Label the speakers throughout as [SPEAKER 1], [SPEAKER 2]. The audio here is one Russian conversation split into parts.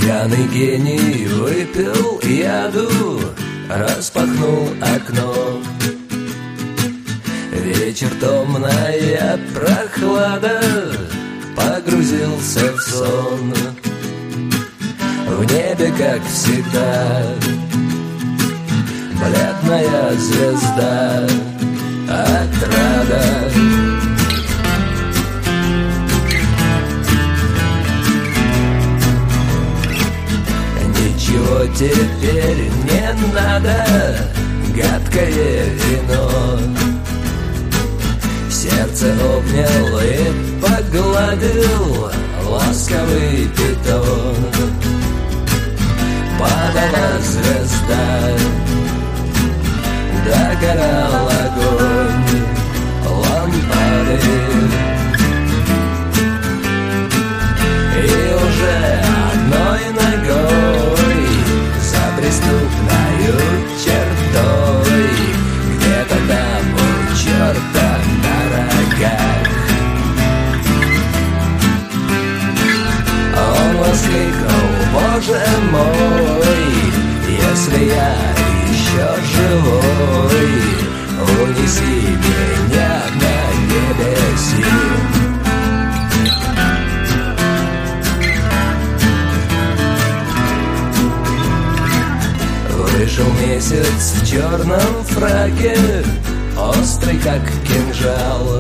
[SPEAKER 1] Пьяный гений выпил яду, распахнул окно. Вечер томная прохлада, погрузился в сон. В небе, как всегда, бледная звезда, отрада. Ничего теперь не надо, гадкое вино. Сердце обнял и погладил ласковый питон. Падала звезда, догорал огонь лампады. И уже одной ногой за преступною чертой, где-то там у черта на рогах, он воскликнул: Боже мой, если я еще живой, унеси меня на небеси. Вышел месяц в черном фраке, острый как кинжал.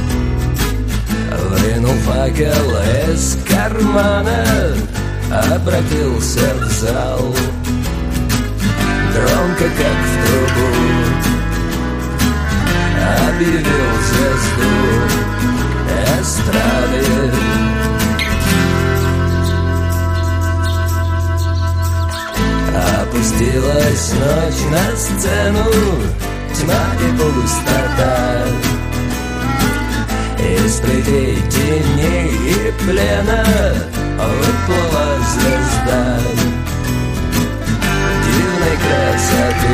[SPEAKER 1] Вынул факел из кармана, обратился в зал. Громко, как в трубу, объявил звезду эстрады. Опустилась ночь на сцену, тьма и пустота. Из плетей теней и плена выплыла звезда дивной красоты,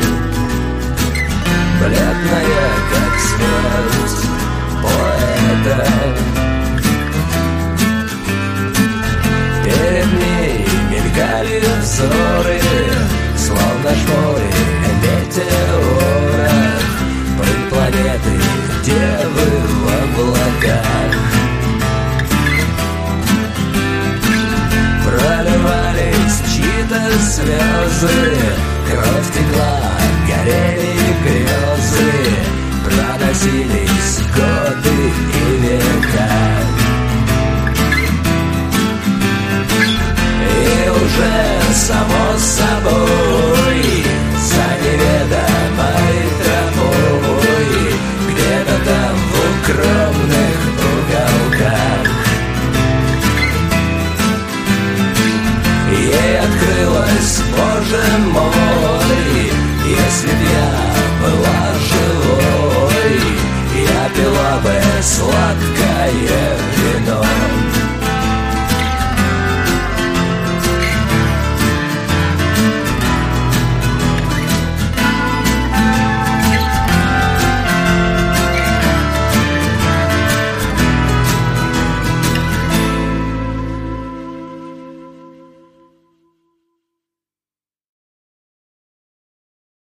[SPEAKER 1] бледная, как смерть поэта. Перед ней мелькали взоры, словно шпоры метеора, пыль планеты девы в облаках. Проливались чьи-то слезы, кровь текла, горели грезы, проносились годы и века. И уже само собой, за неведомой тропой, где-то там в укромных уголках, ей открылось: Боже мой, если б я была живой, я пила бы сладко